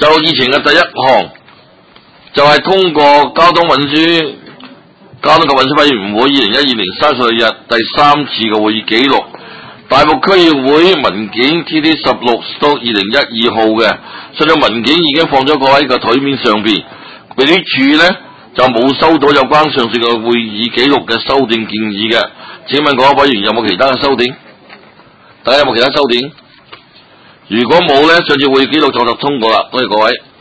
就議程嘅第一項就係通過交通及運輸委員會2012年30日第3次嘅會議記錄，大埔區議會文件 TD16/2012 號嘅，所有文件已經放咗喺個台面上邊，秘書處呢就冇收到有關上述嘅會議記錄嘅修訂建議嘅。請問各位委員有冇其他嘅修訂？大家有冇其他修訂？如果冇呢，上次會議記錄就通過啦。多謝各位。